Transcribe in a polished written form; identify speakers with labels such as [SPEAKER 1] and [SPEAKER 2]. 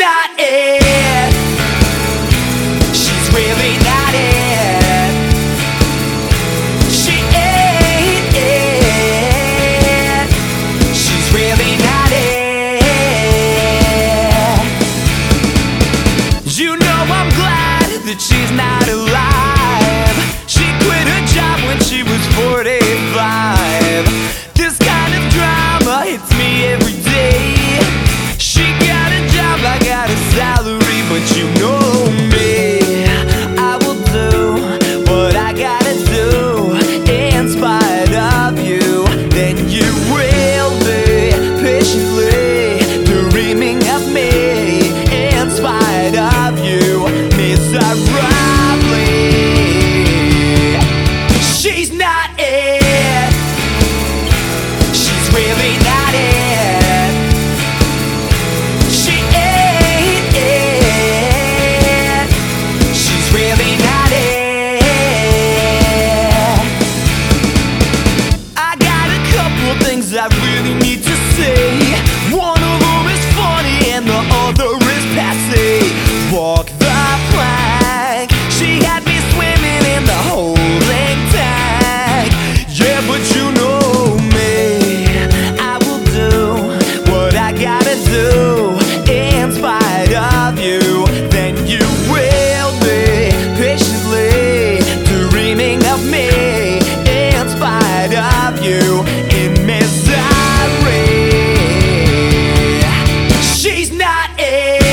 [SPEAKER 1] not it. She's really not it. She ain't it. She's really not it. You know I'm glad that she's not alive. She quit her job when she was 45. This kind of drama hits me every day. She got a job, I got a salary, but you know me, I will do what I gotta do in spite of you. Then you will be patiently dreaming of me in spite of you, miserably. She's not it. She's really not it. She ain't it. She's really not it. I got a couple things I really need to say. One of them is funny and the other is passe. Walk the plank. She had me swimming in the holding tank. Yeah, but you know me, I will do what I gotta do in spite of you. Then you will be patiently dreaming of me in spite of you in misery. She's not it.